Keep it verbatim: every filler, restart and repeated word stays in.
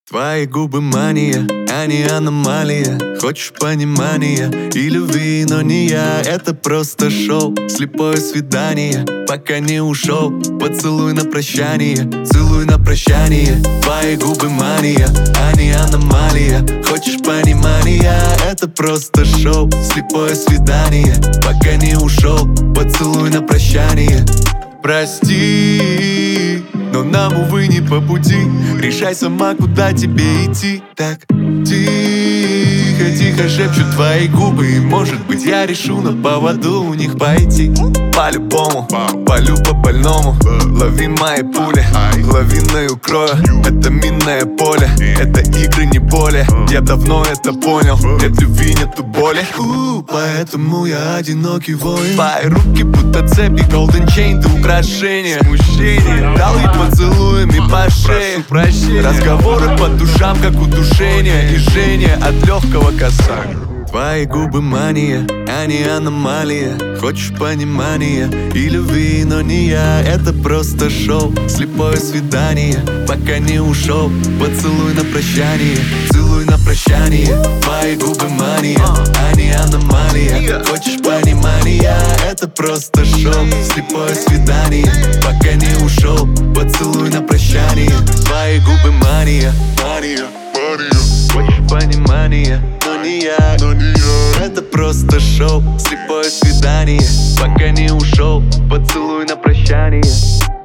Твои губы мания, а не аномалия. Хочешь понимания и любви, но не я. Это просто шоу, слепое свидание. Пока не ушел, поцелуй на прощание. Целуй на прощание. Твои губы мания, а не аномалия. Хочешь понимания, это просто шоу, слепое свидание. Пока не ушел, поцелуй на прощание. Прости, но нам, увы, не по пути. Решай сама, куда тебе идти. Так тихо, тихо шепчут твои губы. И, может быть, я решу на поводу у них пойти. По-любому, полю по-больному. Лови мои пули, лавиной укрою. Это минное поле, это игры, не более. Я давно это понял, нет любви, нету боли. У, Поэтому я одинокий воин. Твои руки будто цепи, golden chain, ты украшение. Смущение, дал ей поцелуями по шее. Разговоры по душам, как удушение. И жжение от легкого касания. Твои губы мания, а не аномалия. Хочешь понимания и любви, но не я. Это просто шоу, слепое свидание. Пока не ушел, поцелуй на прощание. Целуй на прощание. Твои губы мания, а не аномалия. Хочешь понимания, это просто шоу, слепое свидание. Пока не ушел, поцелуй на прощание. Твои губы мания, мания, мания. Хочешь понимания, но не я, но не я. Это просто шоу, слепое свидание. Пока не ушел, поцелуй на прощание.